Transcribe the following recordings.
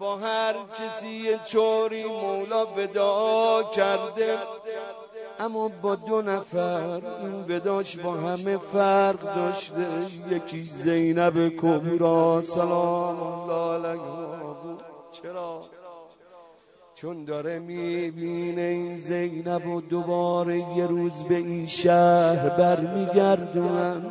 با هر کسی یه طوری مولا ودا کرده، اما با 2 نفر این وداش با همه فرق داشته. یکی زینب کبرا سلام الله علیها بود. چرا؟ چون داره میبینه این زینب و دوباره یه روز به این شهر برمیگردونن،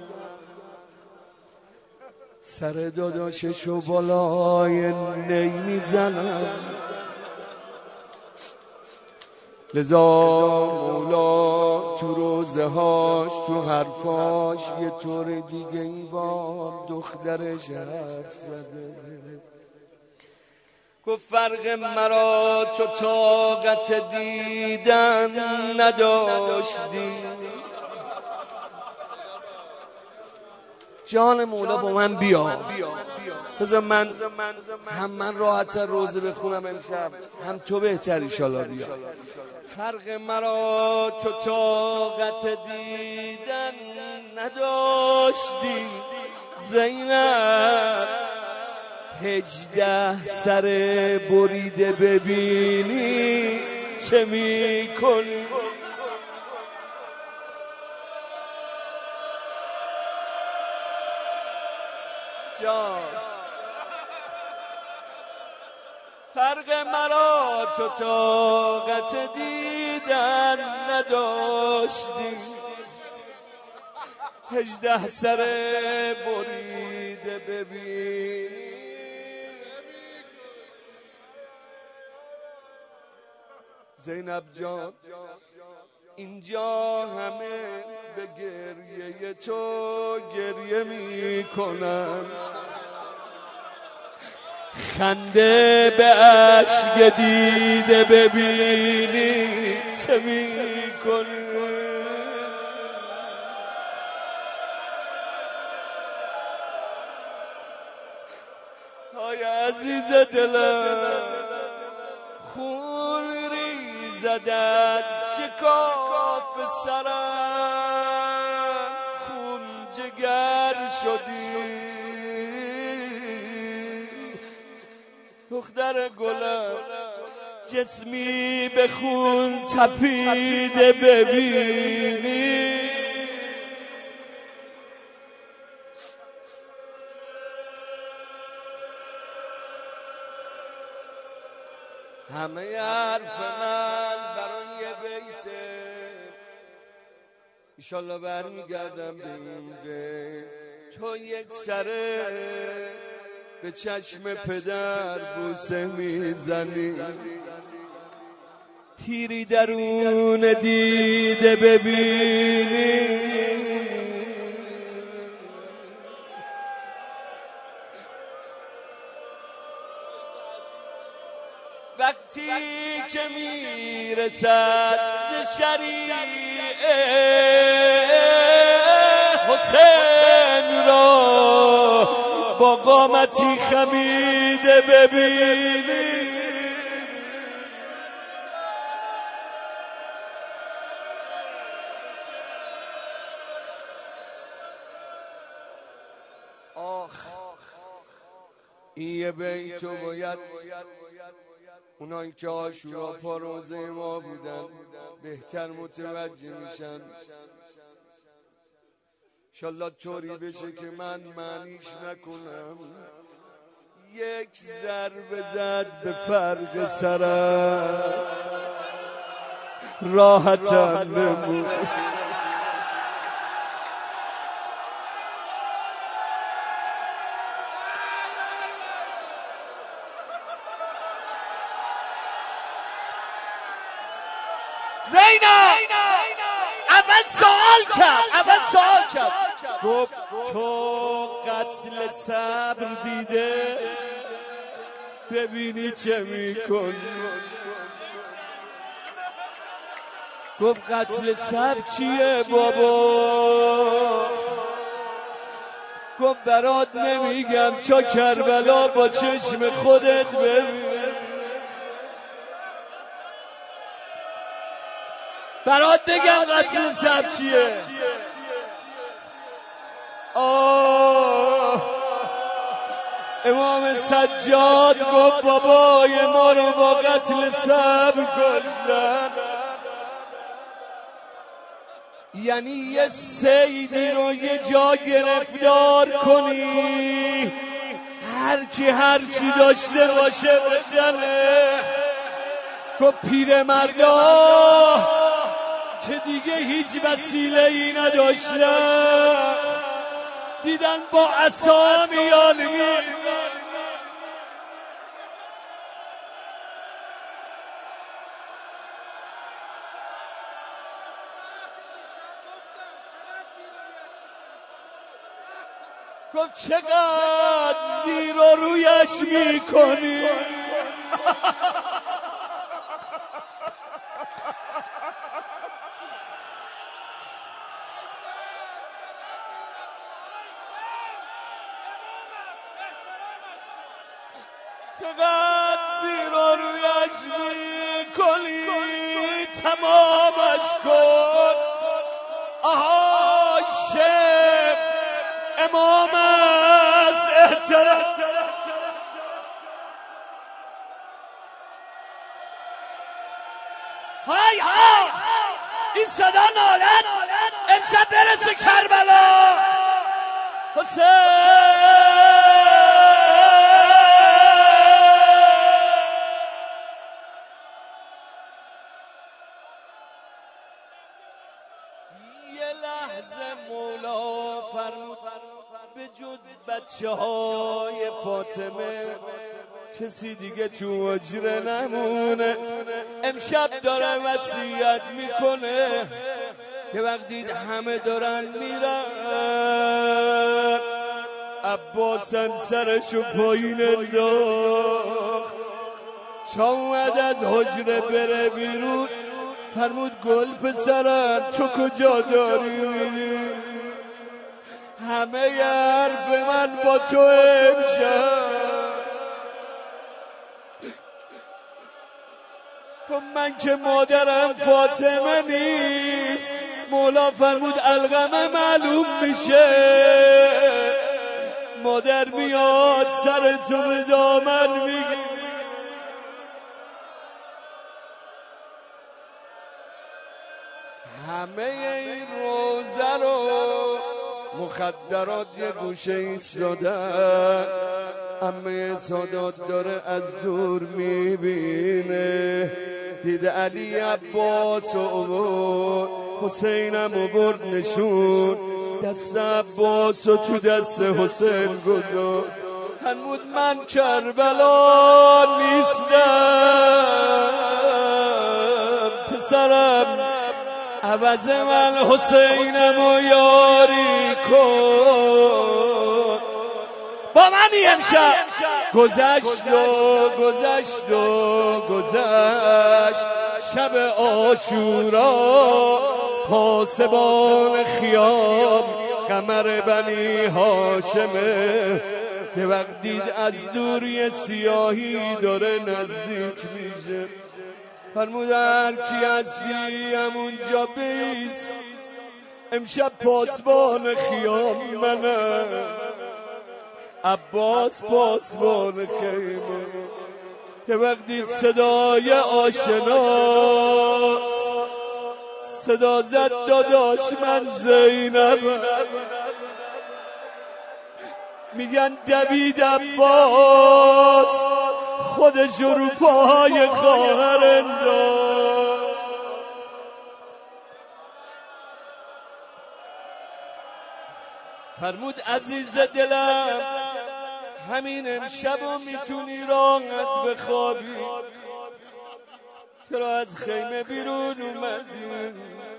سر داداششو بالای نی میزنن. لذا مولا تو روزهاش تو حرفاش یه طور دیگه ای با دخترش حرف زده. گفت فرق مرا تو طاقت دیدن نداشتی. جان مولا با من بیا، بذار من راحت روزه بخونم امشب، هم تو بهتر ایشالا بیا. فرق مرا تو طاقت دیدن نداشتی زینب، 18 سر بریده ببینی چه میکنی. جان فرق مرا تو طاقت دیدن نداشتی، 18 سر بریده ببینی. زینب جان اینجا همه به گریه تو گریه میکنن، خنده به اشک دیده ببینی چه میکنی. های عزیز دلم خون ریزد از شکاف سرم، خون جگر شدی دختر گلم، جسمی به خون تپیده ببینی. همه حرف من برای یه بیته، ایشالله برمیگردم به این بیت. تو یک سره به چشم پدر بوسه میزنی، تیری درون دیده ببینی. وقتی که میرسد ز شریعه حسین را با قامتی خمیده ببینی. آخ این یه بیتو باید اونایی که عاشورا پا روزه ما بودن بهتر متوجه میشن. انشالله طوری بشه که من معنیش نکنم. یک ضربه زد به فرق سرم راحتم نمود. زینب اول سوال کرد گفت تو قتل صبر دیده ببینی چه میکنی. گفت قتل صبر چیه بابا؟ گفت برات نمیگم تا کربلا با چشم خودت ببین. برات بگم قتل صبر چیه؟ امام سجاد گفت بابای ما رو با قتل صبر کشتن. یعنی یه سیدی رو یه جا گرفتار کنی، هر کی هر چی داشته باشه بزنه. گفت پیرمردا که دیگه هیچ وسیله ای نداشتن، دیدن با عصا میان گفت چقدر زیر و رویش میکنی. چقدر زیر و رویش میکنی، تمامش کن. آهای شیخ امام است احترام. های ها این صدا نالت امشب برسه کربلا. حسین یه لحظه مولا فرمود به جز بچه‌های فاطمه کسی دیگه تو حجره نمونه. امشب داره وصیت میکنه که وقتی همه دارن میرن عباس هم سرشو پایین انداخت. تا اومد از حجره بره بیرون فرمود گل پسرم تو کجا داری میری؟ همه ی حرف من با تو امشب. من که مادرم فاطمه نیست. مولا فرمود القمه معلوم میشه، مادر میاد سر تو به دامن میگی. همه این روزه رو مخدرات یه گوشه ایستادن. عمه سادات داره از دور میبینه، دید علی عباس و حسینم و برد نشون، دست عباس و تو دست حسین گذار. فرمود من کربلا نیستم پسرم، عوض من حسینم و یاری کن. با منی امشب گذشت شب عاشورا، پاسبان خیام قمر بنی هاشمه که وقت دید از دوری سیاهی داره نزدیک میشه. فرمود هر کی هستی همونجا بیست، امشب پاسبان خیام منم، عباس پاسبان خیمه. که وقتی صدای آشنا صدا زد داداش من زینب، میگن دوید عباس خودش رو پاهای خواهر انداخت. فرمود عزیز دلم همین امشبو میتونی راحت بخوابی، چرا از خیمه بیرون اومدی؟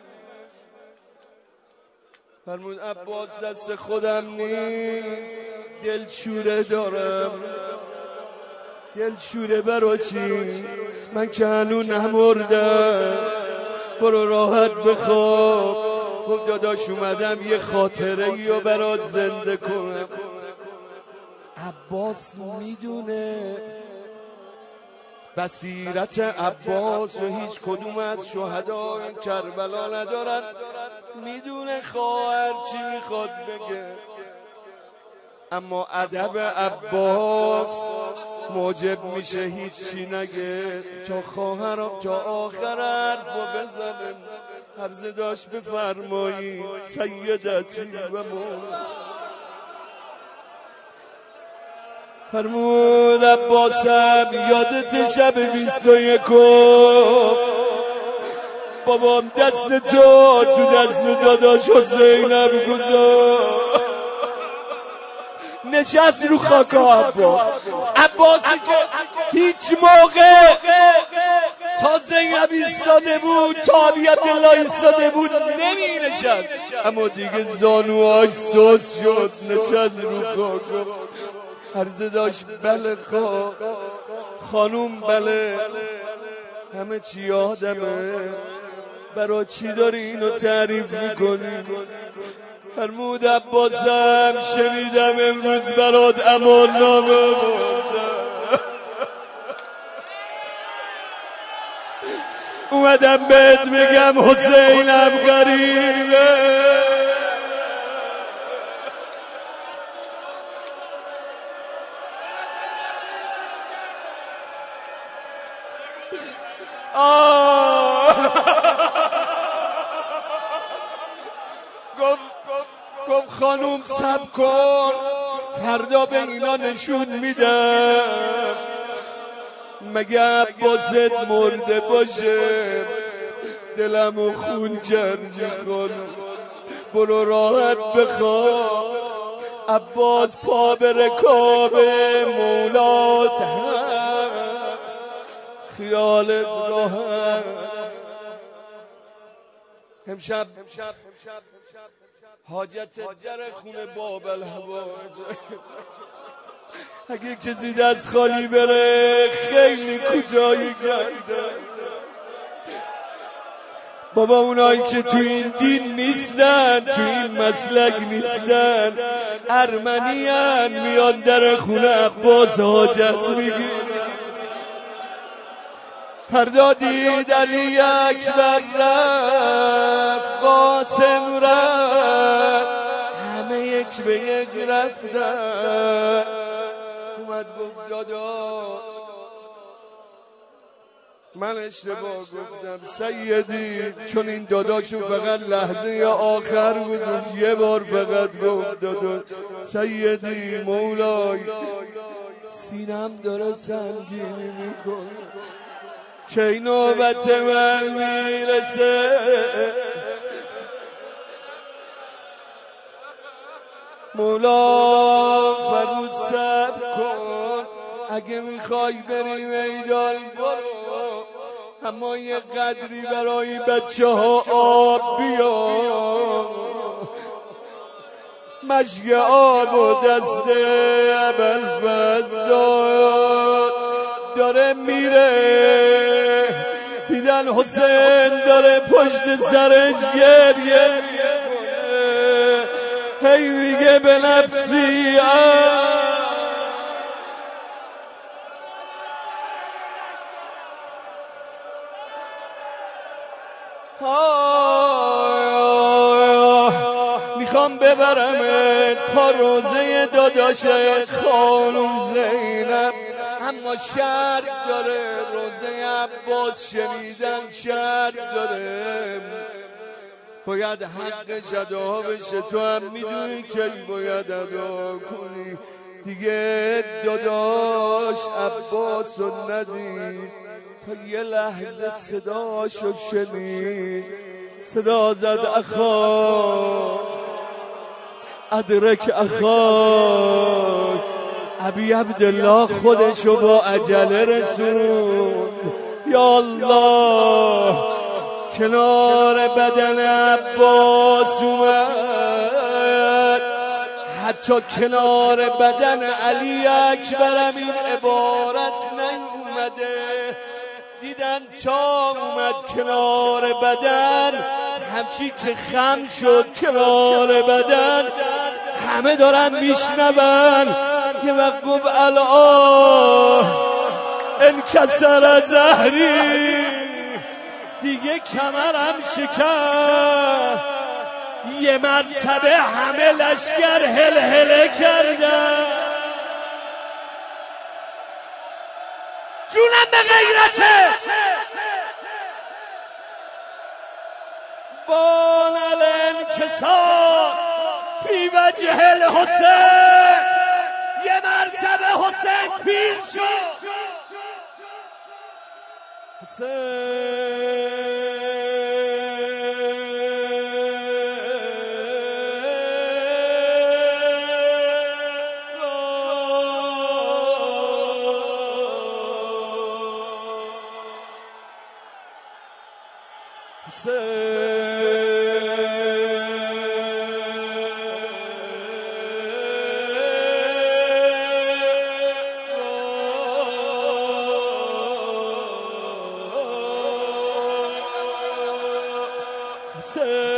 فرمود عباس دست خودم نیست، دلشوره دارم. دلشوره برا چی؟ من که هنو نمردم، برو راحت بخواب. گفت داداش اومدم یه خاطره ای رو برات زنده کنم. عباس میدونه بصیرت عباس و هیچ کدوم از شهدای کربلا ندارن، میدونه خواهر چی میخواد بگه. اما ادب عباس موجب میشه هیچی نگه تا خواهرم تا آخر حرفو بزنه. عرض داشت بفرمایی سیدتی و فرمود عباسم یادت شب 21 بابام دست تو دست داداش حسینم گذاشت نشست رو خاک عباسی که هیچ موقع تا زینب ایستاده بود تا ابی عبدالله ایستاده بود نمی نشست، اما دیگه زانوهاش سوس شد نشست رو خاک. عرضه داشت بله خانوم بله همه چی یادمه، برای چی داری اینو تعریف میکنی؟ فرمود عباسم شنیدم امروز برات امان نامه بردم، اومدم بهت بگم حسینم غریبه. گفت خانوم صبر کن فردا به اینا نشون میدم، مگه عباست مرده باشه دلمو خون کردی خانوم، برو راحت بخواب. عباس پا به رکاب مولات هست خیالت راحت. امشب حاجت در خونه بابل هوا، اگه کسی دست خالی بره خیلی کجایی کرده. بابا اونایی که تو این دین نیستن تو این مسلک نیستن ارمنیان میان در خونه عباس حاجت میگیرن. فردا دید علی اکبر رفت قاسم رفت همه یک به یک رفتن. اومد گفت داداش من اشتباه گفتم سیدی، چون این داداشو فقط لحظه آخر گفت یه بار فقط گفت داداش سیدی مولای سینم داره سنگینی میکنه که نوبت من میرسه. مولا فرمود صبر کن اگه میخوای بری میدان برو، اما یه قدری برای بچه ها آب بیا. مشک آب و دست ابوالفضل داره میره، دیدن حسین داره پشت سرش گریه میکنه، هی میگه به نفسی میخوام ببرمت پا روزه داداش خانوم زینب، اما شرط داره روزه عباس شنیدن شرط داره، باید حقش ادا بشه. تو هم میدونی که باید ادا کنی دیگه. داداش عباس رو ندید تا یه لحظه صداشو شنید، صدا زد اخاک ادرک اخاک. ابی عبدالله خودشو با عجله رسوند، یا الله کنار بدن عباس اومد، حتی کنار بدن علی اکبرم این عبارت نیومده. دیدن تا اومد کنار بدن همچی که خم شد کنار بدن، همه دارن میشنون. یه وقت گفت الان انکسر زهری، دیگه کمرم شکست، یه مرتبه همه لشگر هل هله کردن. جونم به غیرته بان الانکسار فی وجه الحسین. یه مرتبه حسین پیر شد. حسین say